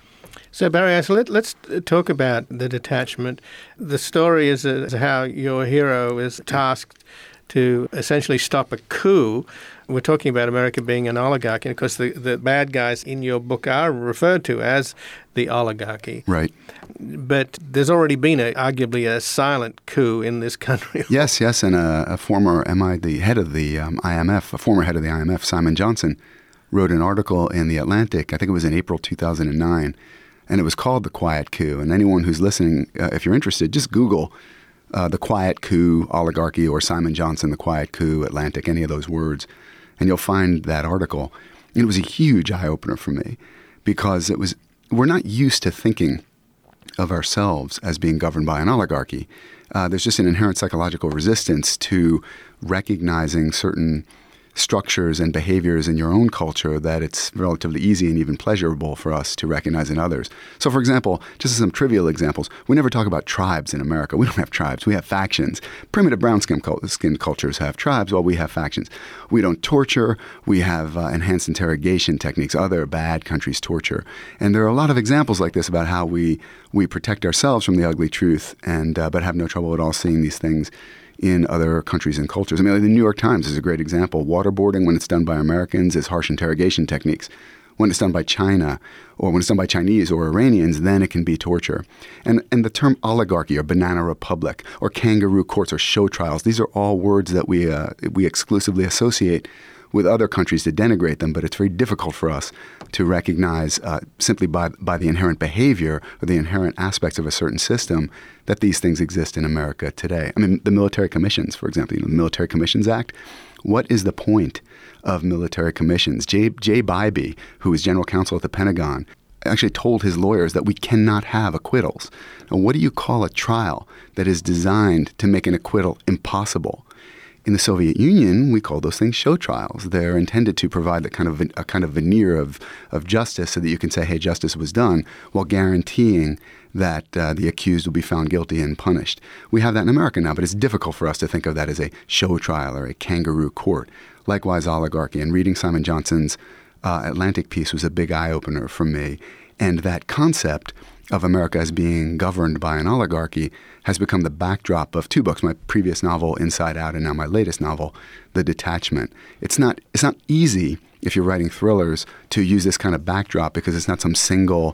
So, Barry, let's talk about the detachment. The story is how your hero is tasked to essentially stop a coup. We're talking about America being an oligarchy, and of course the bad guys in your book are referred to as the oligarchy. Right. But there's already been arguably a silent coup in this country. Yes, and a former head of the IMF, a former head of the IMF, Simon Johnson, wrote an article in The Atlantic, I think it was in April 2009, and it was called The Quiet Coup. And anyone who's listening, if you're interested, just Google The Quiet Coup, oligarchy, or Simon Johnson, The Quiet Coup, Atlantic, any of those words, and you'll find that article. And it was a huge eye-opener for me because we're not used to thinking of ourselves as being governed by an oligarchy. There's just an inherent psychological resistance to recognizing certain structures and behaviors in your own culture that it's relatively easy and even pleasurable for us to recognize in others. So, for example, just some trivial examples, we never talk about tribes in America. We don't have tribes. We have factions. Primitive brown-skinned cultures have tribes, while we have factions. We don't torture. We have enhanced interrogation techniques. Other bad countries torture. And there are a lot of examples like this about how we protect ourselves from the ugly truth, and but have no trouble at all seeing these things in other countries and cultures. I mean, like the New York Times is a great example. Waterboarding, when it's done by Americans, is harsh interrogation techniques. When it's done by China, or when it's done by Chinese or Iranians, then it can be torture. And the term oligarchy, or banana republic, or kangaroo courts, or show trials, these are all words that we exclusively associate with other countries to denigrate them, but it's very difficult for us to recognize simply by the inherent behavior or the inherent aspects of a certain system that these things exist in America today. I mean, the military commissions, for example, the Military Commissions Act. What is the point of military commissions? Jay Bybee, who is general counsel at the Pentagon, actually told his lawyers that we cannot have acquittals. Now, what do you call a trial that is designed to make an acquittal impossible? In the Soviet Union, we call those things show trials. They're intended to provide a kind of veneer of justice so that you can say, hey, justice was done, while guaranteeing that the accused will be found guilty and punished. We have that in America now, but it's difficult for us to think of that as a show trial or a kangaroo court. Likewise, oligarchy. And reading Simon Johnson's Atlantic piece was a big eye-opener for me. And that concept of America as being governed by an oligarchy has become the backdrop of two books, my previous novel, Inside Out, and now my latest novel, The Detachment. It's not easy, if you're writing thrillers, to use this kind of backdrop because it's not some single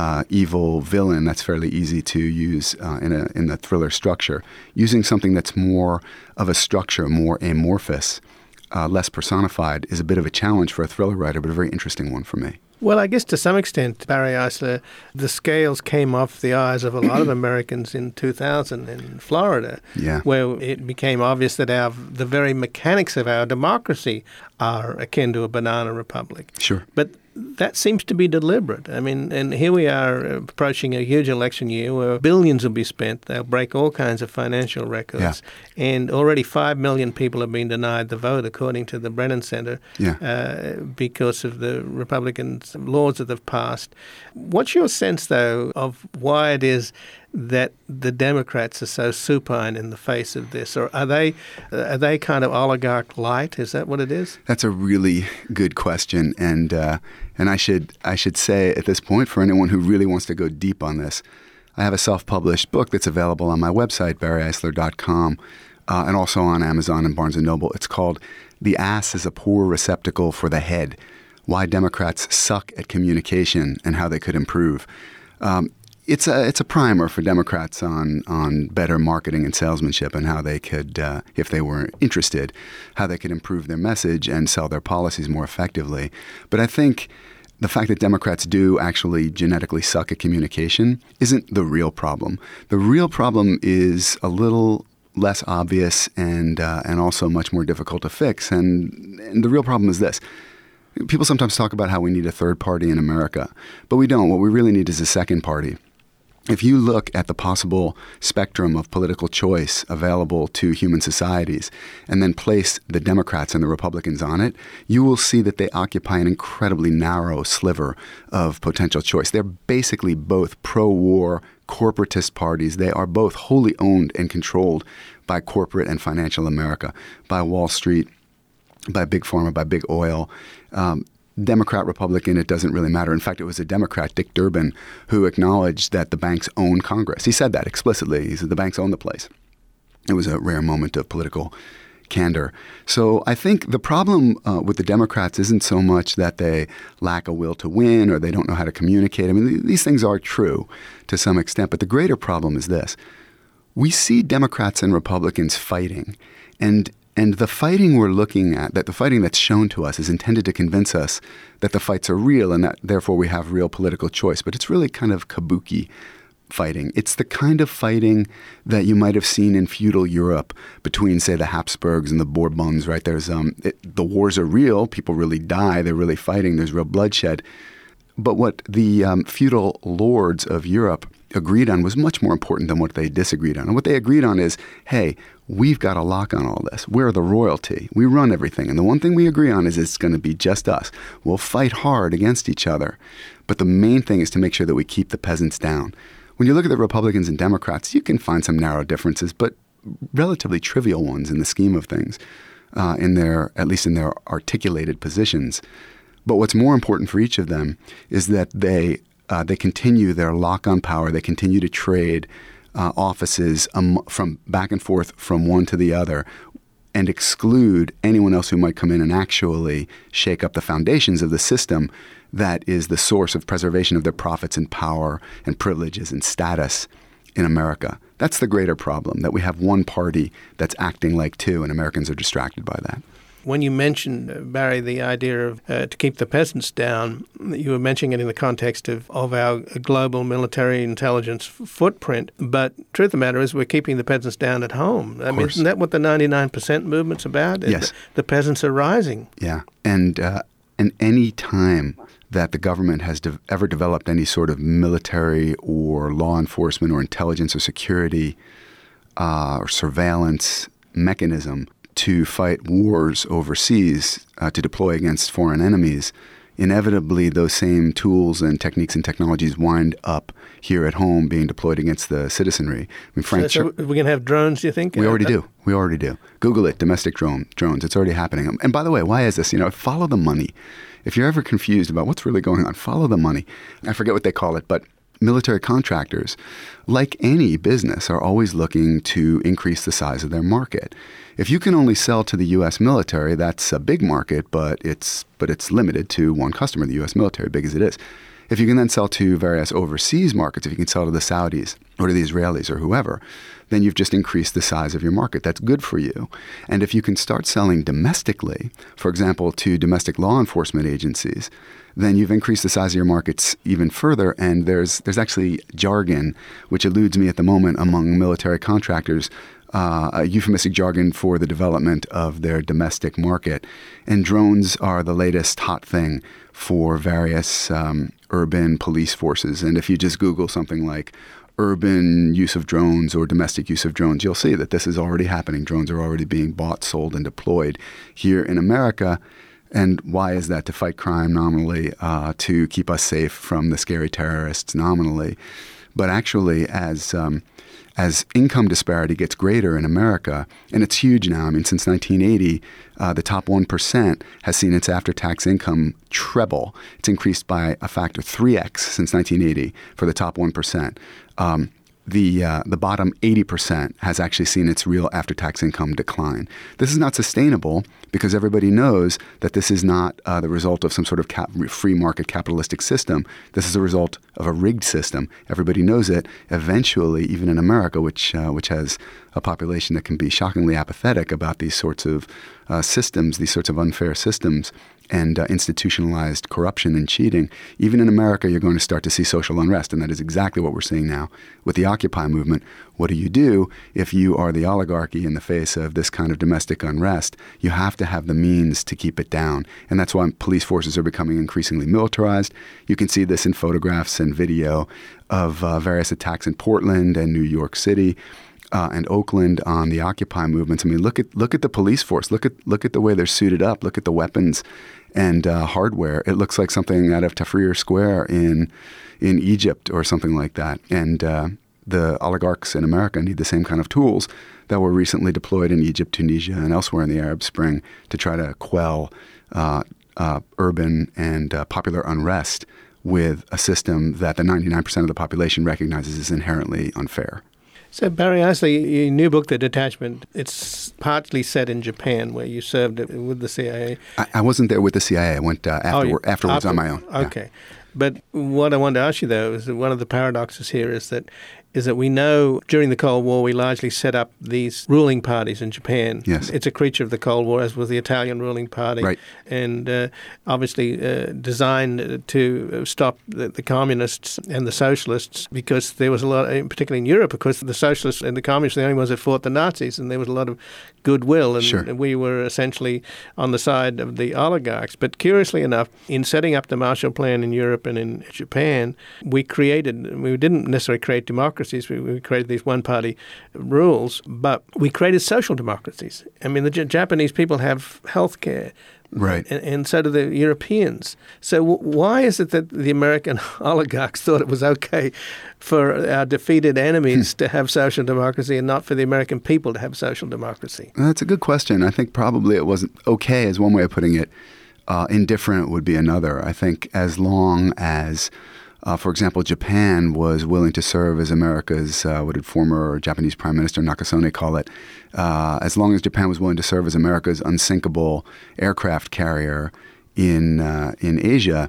evil villain that's fairly easy to use in the thriller structure. Using something that's more of a structure, more amorphous, less personified, is a bit of a challenge for a thriller writer, but a very interesting one for me. Well, I guess to some extent, Barry Eisler, the scales came off the eyes of a lot of Americans in 2000 in Florida, where it became obvious that the very mechanics of our democracy are akin to a banana republic. Sure. But that seems to be deliberate. I mean, and here we are approaching a huge election year where billions will be spent. They'll break all kinds of financial records. Yeah. And already 5 million people have been denied the vote, according to the Brennan Center, because of the Republican laws that have passed. What's your sense, though, of why it is that the Democrats are so supine in the face of this? Or are they kind of oligarch light? Is that what it is? That's a really good question, and I should say at this point, for anyone who really wants to go deep on this, I have a self-published book that's available on my website, barryeisler.com, and also on Amazon and Barnes & Noble. It's called The Ass is a Poor Receptacle for the Head: Why Democrats Suck at Communication and How They Could Improve. It's a primer for Democrats on better marketing and salesmanship and how they could, if they were interested, how they could improve their message and sell their policies more effectively. But I think the fact that Democrats do actually genetically suck at communication isn't the real problem. The real problem is a little less obvious and also much more difficult to fix. And the real problem is this. People sometimes talk about how we need a third party in America, but we don't. What we really need is a second party. If you look at the possible spectrum of political choice available to human societies and then place the Democrats and the Republicans on it, you will see that they occupy an incredibly narrow sliver of potential choice. They're basically both pro-war corporatist parties. They are both wholly owned and controlled by corporate and financial America, by Wall Street, by Big Pharma, by Big Oil. Democrat, Republican, it doesn't really matter. In fact, it was a Democrat, Dick Durbin, who acknowledged that the banks own Congress. He said that explicitly. He said the banks own the place. It was a rare moment of political candor. So I think the problem with the Democrats isn't so much that they lack a will to win or they don't know how to communicate. I mean, these things are true to some extent. But the greater problem is this. We see Democrats and Republicans fighting, and the fighting we're looking at, that the fighting that's shown to us is intended to convince us that the fights are real and that therefore we have real political choice. But it's really kind of kabuki fighting. It's the kind of fighting that you might have seen in feudal Europe between, say, the Habsburgs and the Bourbons, right? There's the wars are real. People really die. They're really fighting. There's real bloodshed. But what the feudal lords of Europe agreed on was much more important than what they disagreed on. And what they agreed on is, hey, we've got a lock on all this. We're the royalty. We run everything. And the one thing we agree on is it's going to be just us. We'll fight hard against each other. But the main thing is to make sure that we keep the peasants down. When you look at the Republicans and Democrats, you can find some narrow differences, but relatively trivial ones in the scheme of things, at least in their articulated positions. But what's more important for each of them is that they continue their lock on power. They continue to trade offices from back and forth from one to the other and exclude anyone else who might come in and actually shake up the foundations of the system that is the source of preservation of their profits and power and privileges and status in America. That's the greater problem, that we have one party that's acting like two, and Americans are distracted by that. When you mentioned, Barry, the idea of to keep the peasants down, you were mentioning it in the context of our global military intelligence footprint. But truth of the matter is we're keeping the peasants down at home. I mean, isn't that what the 99% movement's about? Yes. The peasants are rising. Yeah. And any time that the government has ever developed any sort of military or law enforcement or intelligence or security or surveillance mechanism to fight wars overseas, to deploy against foreign enemies, inevitably those same tools and techniques and technologies wind up here at home being deployed against the citizenry. I mean, so we're going to have drones, do you think? We already do. We already do. Google it, domestic drones. It's already happening. And by the way, why is this? Follow the money. If you're ever confused about what's really going on, follow the money. I forget what they call it, but military contractors, like any business, are always looking to increase the size of their market. If you can only sell to the U.S. military, that's a big market, but it's limited to one customer, the U.S. military, big as it is. If you can then sell to various overseas markets, if you can sell to the Saudis or to the Israelis or whoever, then you've just increased the size of your market. That's good for you. And if you can start selling domestically, for example, to domestic law enforcement agencies, then you've increased the size of your markets even further. And there's actually jargon, which eludes me at the moment among military contractors, a euphemistic jargon for the development of their domestic market. And drones are the latest hot thing for various urban police forces. And if you just Google something like urban use of drones or domestic use of drones, you'll see that this is already happening. Drones are already being bought, sold, and deployed here in America. And why is that? To fight crime nominally, to keep us safe from the scary terrorists nominally. But actually, as income disparity gets greater in America, and it's huge now. I mean, since 1980, the top 1% has seen its after-tax income treble. It's increased by a factor 3x since 1980 for the top 1%. the bottom 80% has actually seen its real after-tax income decline. This is not sustainable because everybody knows that this is not the result of some sort of free market capitalistic system. This is a result of a rigged system. Everybody knows it. Eventually, even in America, which has a population that can be shockingly apathetic about these sorts of systems, these sorts of unfair systems, and institutionalized corruption and cheating, even in America, you're going to start to see social unrest. And that is exactly what we're seeing now with the Occupy movement. What do you do if you are the oligarchy in the face of this kind of domestic unrest? You have to have the means to keep it down. And that's why police forces are becoming increasingly militarized. You can see this in photographs and video of various attacks in Portland and New York City. And Oakland on the Occupy movements. I mean, look at the police force. Look at the way they're suited up. Look at the weapons and hardware. It looks like something out of Tahrir Square in Egypt or something like that. And the oligarchs in America need the same kind of tools that were recently deployed in Egypt, Tunisia, and elsewhere in the Arab Spring to try to quell urban and popular unrest with a system that the 99% of the population recognizes is inherently unfair. So, Barry Isley, your new book, The Detachment, it's partly set in Japan, where you served with the CIA. I wasn't there with the CIA. I went afterwards on my own. Okay. Yeah. But what I wanted to ask you, though, is that one of the paradoxes here is that we know during the Cold War we largely set up these ruling parties in Japan. Yes. It's a creature of the Cold War, as was the Italian ruling party. Right. And obviously designed to stop the communists and the socialists, because there was a lot, particularly in Europe, because the socialists and the communists were the only ones that fought the Nazis, and there was a lot of goodwill, and sure. we were essentially on the side of the oligarchs. But curiously enough, in setting up the Marshall Plan in Europe and in Japan, we didn't necessarily create democracies. We created these one-party rules, but we created social democracies. I mean, the Japanese people have health care. Right. And so do the Europeans. So why is it that the American oligarchs thought it was okay for our defeated enemies to have social democracy and not for the American people to have social democracy? That's a good question. I think probably it wasn't okay is one way of putting it. Indifferent would be another. I think as long as for example, Japan was willing to serve as America's, what did former Japanese Prime Minister Nakasone call it? As long as Japan was willing to serve as America's unsinkable aircraft carrier in Asia,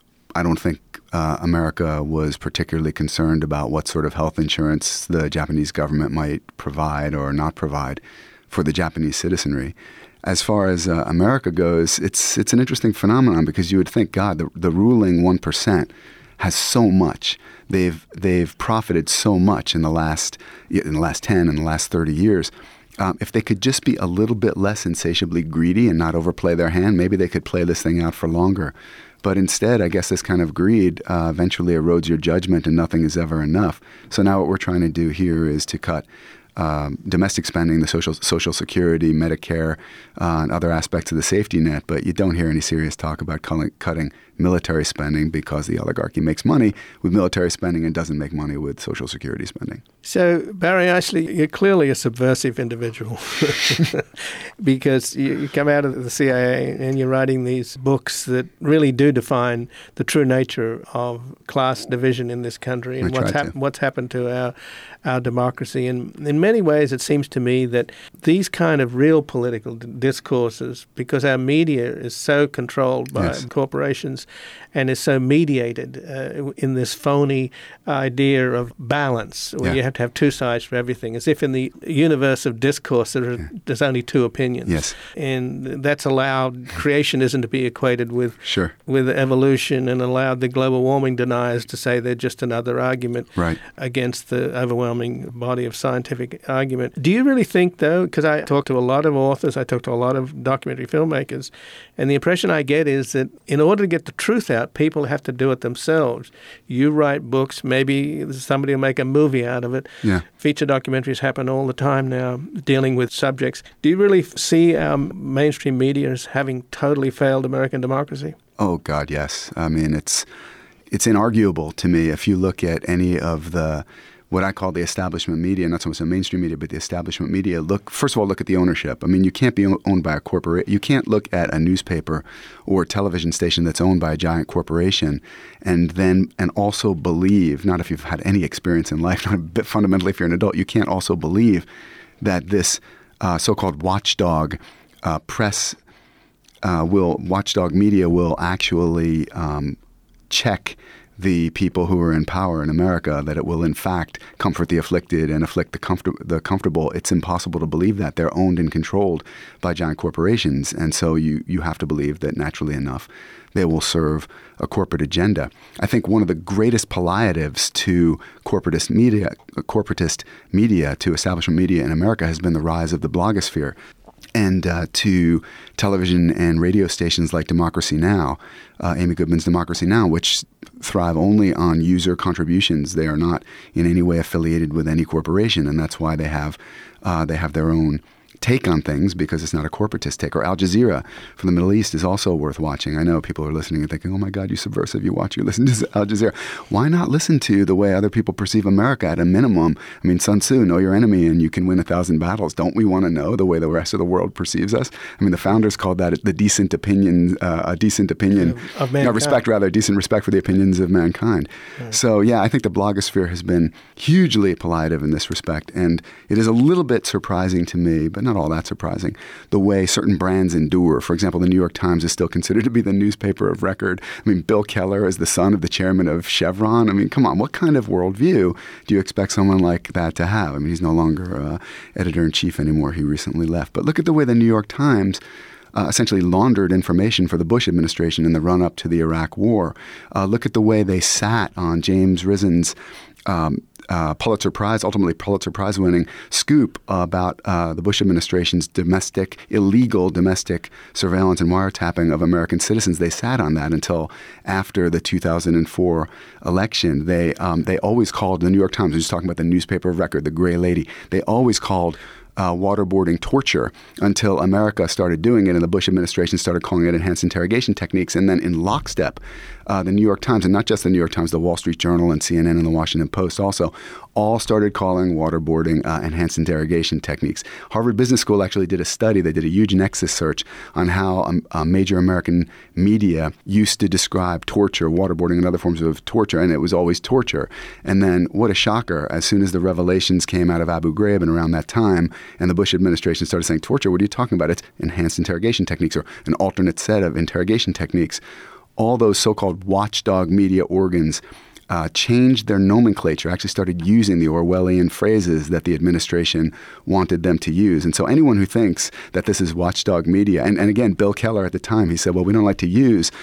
I don't think America was particularly concerned about what sort of health insurance the Japanese government might provide or not provide for the Japanese citizenry. As far as America goes, it's an interesting phenomenon because you would think, God, the ruling 1% has so much. They've profited so much in the last 10 and the last 30 years. If they could just be a little bit less insatiably greedy and not overplay their hand, maybe they could play this thing out for longer. But instead, I guess this kind of greed eventually erodes your judgment and nothing is ever enough. So now what we're trying to do here is to cut domestic spending, the social security, Medicare, and other aspects of the safety net. But you don't hear any serious talk about cutting military spending because the oligarchy makes money with military spending and doesn't make money with social security spending. So, Barry Ashley, you're clearly a subversive individual because you come out of the CIA and you're writing these books that really do define the true nature of class division in this country and what's happened to our democracy. And in many ways, it seems to me that these kind of real political discourses, because our media is so controlled by corporations and is so mediated in this phony idea of balance, where you have to have two sides for everything, as if in the universe of discourse there's only two opinions. Yes. And that's allowed creationism to be equated with with evolution, and allowed the global warming deniers to say they're just another argument against the overwhelming body of scientific argument. Do you really think, though, because I talk to a lot of authors, I talk to a lot of documentary filmmakers, and the impression I get is that in order to get the truth out, people have to do it themselves. You write books, maybe somebody will make a movie out of it. Yeah. Feature documentaries happen all the time now, dealing with subjects. Do you really see our mainstream media as having totally failed American democracy? Oh, God, yes. I mean, it's inarguable to me. If you look at any of the what I call the establishment media, not so much the mainstream media, but the establishment media, first of all, look at the ownership. I mean, you can't be owned by a corporate. You can't look at a newspaper or television station that's owned by a giant corporation and also believe, not if you've had any experience in life, not fundamentally if you're an adult, you can't also believe that this so-called watchdog watchdog media will actually check the people who are in power in America, that it will in fact comfort the afflicted and afflict the comfortable. It's impossible to believe that. They're owned and controlled by giant corporations. And so you have to believe that naturally enough, they will serve a corporate agenda. I think one of the greatest palliatives to corporatist media, to establishment media in America has been the rise of the blogosphere. And to television and radio stations like Democracy Now!, Amy Goodman's Democracy Now!, which thrive only on user contributions. They are not in any way affiliated with any corporation, and that's why they have their own take on things, because it's not a corporatist take. Or Al Jazeera from the Middle East is also worth watching. I know people are listening and thinking, oh my God, you subversive, you listen to Al Jazeera. Why not listen to the way other people perceive America at a minimum? I mean, Sun Tzu, know your enemy and you can win 1,000 battles. Don't we want to know the way the rest of the world perceives us? I mean, the founders called that the decent opinion, a decent opinion of mankind. Decent respect for the opinions of mankind. Yeah. So yeah, I think the blogosphere has been hugely palliative in this respect. And it is a little bit surprising to me, but not all that surprising, the way certain brands endure. For example, the New York Times is still considered to be the newspaper of record. I mean, Bill Keller is the son of the chairman of Chevron. I mean, come on, what kind of worldview do you expect someone like that to have? I mean, he's no longer editor-in-chief anymore. He recently left. But look at the way the New York Times essentially laundered information for the Bush administration in the run-up to the Iraq War. Look at the way they sat on James Risen's Pulitzer Prize winning scoop about the Bush administration's illegal domestic surveillance and wiretapping of American citizens. They sat on that until after the 2004 election. They always called, the New York Times, was talking about the newspaper of record, the Gray Lady, they always called waterboarding torture until America started doing it and the Bush administration started calling it enhanced interrogation techniques. And then in lockstep, the New York Times, and not just the New York Times, the Wall Street Journal and CNN and the Washington Post also, all started calling waterboarding enhanced interrogation techniques. Harvard Business School actually did a study. They did a huge nexus search on how major American media used to describe torture, waterboarding, and other forms of torture, and it was always torture. And then, what a shocker, as soon as the revelations came out of Abu Ghraib and around that time, and the Bush administration started saying, torture, what are you talking about? It's enhanced interrogation techniques or an alternate set of interrogation techniques. All those so-called watchdog media organs changed their nomenclature, actually started using the Orwellian phrases that the administration wanted them to use. And so anyone who thinks that this is watchdog media, and again, Bill Keller at the time, he said, well, we don't like to use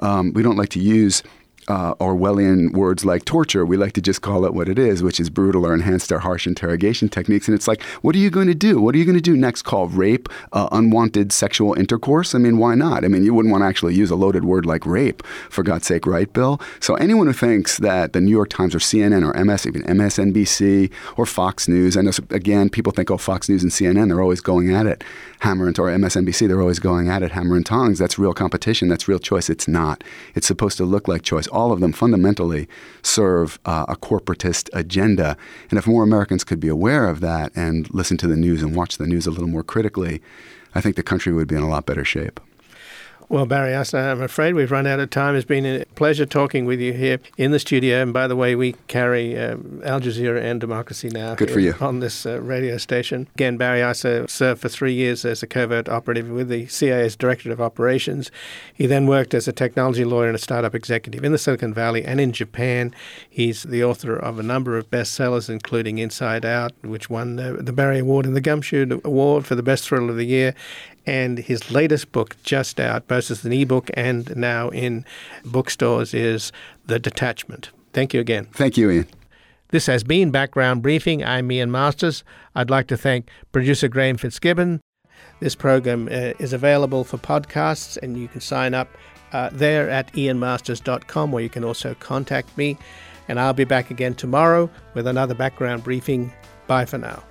Orwellian words like torture. We like to just call it what it is, which is brutal or enhanced or harsh interrogation techniques. And it's like, what are you going to do? What are you going to do next? Call rape unwanted sexual intercourse? I mean, why not? I mean, you wouldn't want to actually use a loaded word like rape, for God's sake, right, Bill? So anyone who thinks that the New York Times or CNN or even MSNBC or Fox News, I know, again, people think, oh, Fox News and CNN, they're always going at it, or MSNBC, they're always going at it, hammer and tongs. That's real competition. That's real choice. It's not. It's supposed to look like choice. All of them fundamentally serve a corporatist agenda. And if more Americans could be aware of that and listen to the news and watch the news a little more critically, I think the country would be in a lot better shape. Well, Barry Astor, I'm afraid we've run out of time. It's been a pleasure talking with you here in the studio. And by the way, we carry Al Jazeera and Democracy Now! Good for you. On this radio station. Again, Barry Astor served for 3 years as a covert operative with the CIA's Directorate of Operations. He then worked as a technology lawyer and a startup executive in the Silicon Valley and in Japan. He's the author of a number of bestsellers, including Inside Out, which won the Barry Award and the Gumshoe Award for the Best Thrill of the Year. And his latest book, just out, both as an ebook and now in bookstores, is The Detachment. Thank you again. Thank you, Ian. This has been Background Briefing. I'm Ian Masters. I'd like to thank producer Graham Fitzgibbon. This program is available for podcasts, and you can sign up there at ianmasters.com, or you can also contact me. And I'll be back again tomorrow with another Background Briefing. Bye for now.